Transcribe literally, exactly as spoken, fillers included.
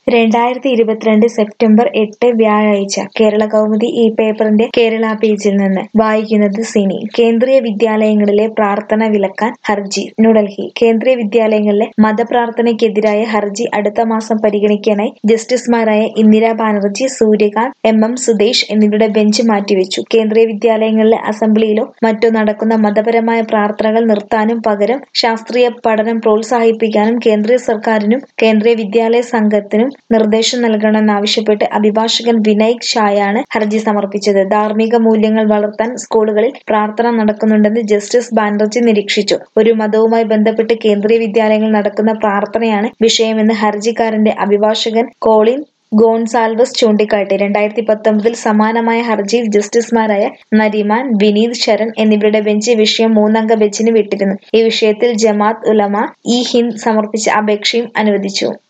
രണ്ടായിരത്തി ഇരുപത്തിരണ്ട് സെപ്റ്റംബർ എട്ട് വ്യാഴാഴ്ച കേരളകൗമുദി ഈ പേപ്പറിന്റെ കേരള പേജിൽ നിന്ന് വായിക്കുന്നത് സിനി. കേന്ദ്രീയ വിദ്യാലയങ്ങളിലെ പ്രാർത്ഥന വിലക്കാൻ ഹർജി. ന്യൂഡൽഹി. കേന്ദ്രീയ വിദ്യാലയങ്ങളിലെ മതപ്രാർത്ഥനയ്ക്കെതിരായ ഹർജി അടുത്ത മാസം പരിഗണിക്കാനായി ജസ്റ്റിസുമാരായ ഇന്ദിരാ ബാനർജി, സൂര്യകാന്ത്, എം എം സുദേശ് എന്നിവരുടെ ബെഞ്ച് മാറ്റിവെച്ചു. കേന്ദ്രീയ വിദ്യാലയങ്ങളിലെ അസംബ്ലിയിലോ മറ്റോ നടക്കുന്ന മതപരമായ പ്രാർത്ഥനകൾ നിർത്താനും പകരം ശാസ്ത്രീയ പഠനം പ്രോത്സാഹിപ്പിക്കാനും കേന്ദ്ര സർക്കാരിനും കേന്ദ്രീയ വിദ്യാലയ സംഘത്തിനും നിർദ്ദേശം നൽകണമെന്നാവശ്യപ്പെട്ട് അഭിഭാഷകൻ വിനയ് ഷായാണ് ഹർജി സമർപ്പിച്ചത്. ധാർമ്മിക മൂല്യങ്ങൾ വളർത്താൻ സ്കൂളുകളിൽ പ്രാർത്ഥന നടക്കുന്നുണ്ടെന്ന് ജസ്റ്റിസ് ബാനർജി നിരീക്ഷിച്ചു. ഒരു മതവുമായി ബന്ധപ്പെട്ട് കേന്ദ്രീയ വിദ്യാലയങ്ങളിൽ നടക്കുന്ന പ്രാർത്ഥനയാണ് വിഷയമെന്ന് ഹർജിക്കാരന്റെ അഭിഭാഷകൻ കോളിൻ ഗോൺസാൽവസ് ചൂണ്ടിക്കാട്ടി. രണ്ടായിരത്തി പത്തൊമ്പതിൽ സമാനമായ ഹർജിയിൽ ജസ്റ്റിസുമാരായ നരിമാൻ, വിനീത് ശരൺ എന്നിവരുടെ ബെഞ്ച് വിഷയം മൂന്നംഗ ബെഞ്ചിന് വിട്ടിരുന്നു. ഈ വിഷയത്തിൽ ജമാഅത്ത് ഉലമ ഇ ഹിന്ദ് സമർപ്പിച്ച അപേക്ഷയും അനുവദിച്ചു.